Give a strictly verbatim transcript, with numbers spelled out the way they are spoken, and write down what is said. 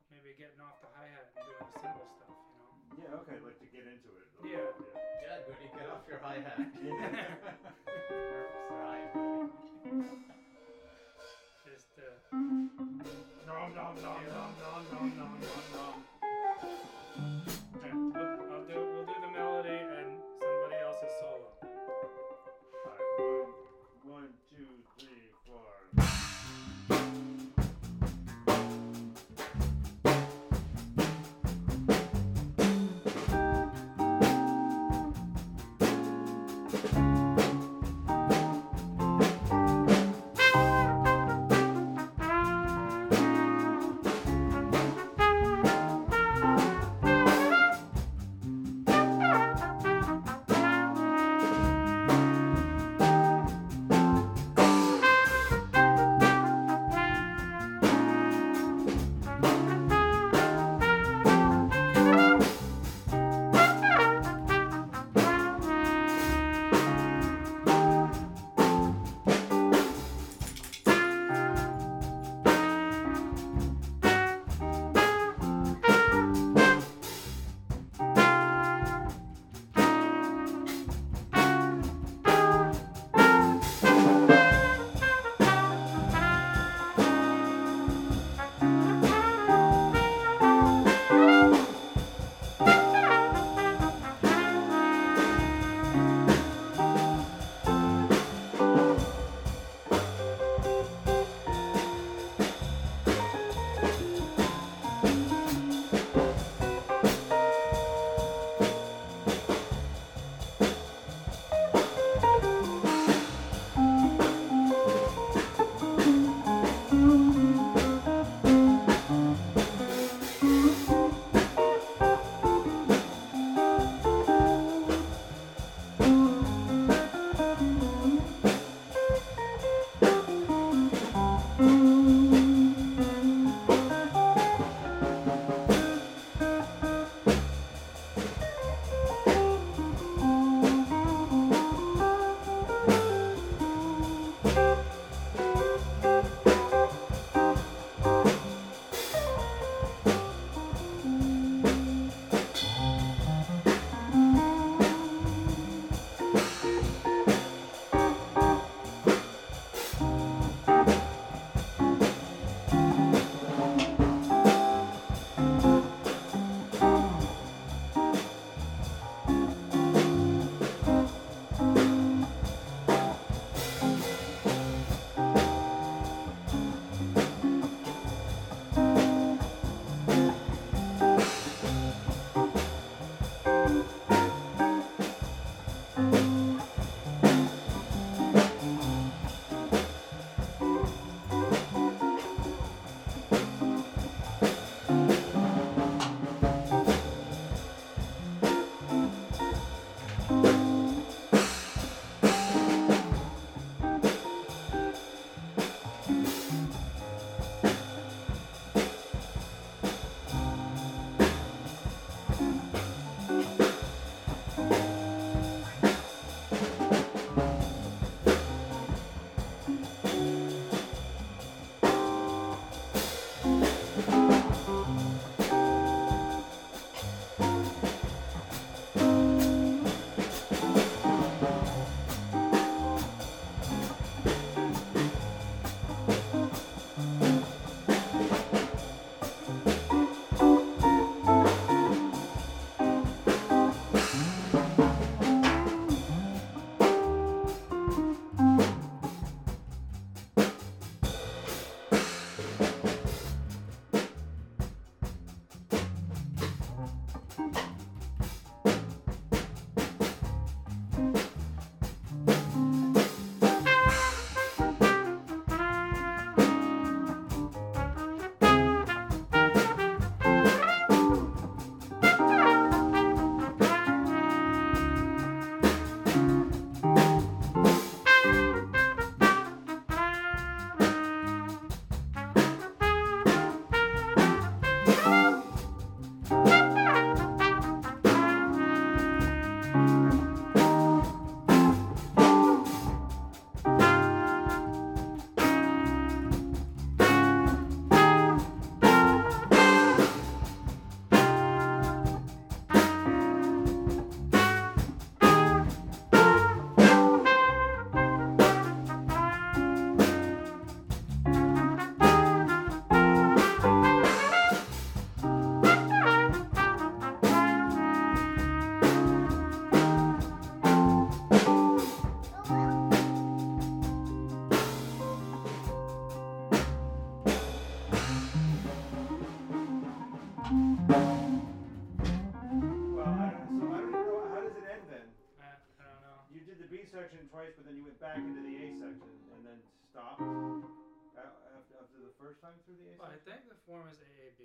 maybe getting off the hi-hat and doing the cymbal stuff, you know? Yeah, okay, like to get into it. Yeah. Yeah, Goody, get off your hi-hat. Just uh nom nom nom nom nom nom nom nom nom. And we'll, I'll do we'll do the melody and somebody else's solo. Alright, one, one, two, three, four. Thank section twice, but then you went back into the A section and then stopped a- after after the first time through the A Well, I section. think the form is A A B.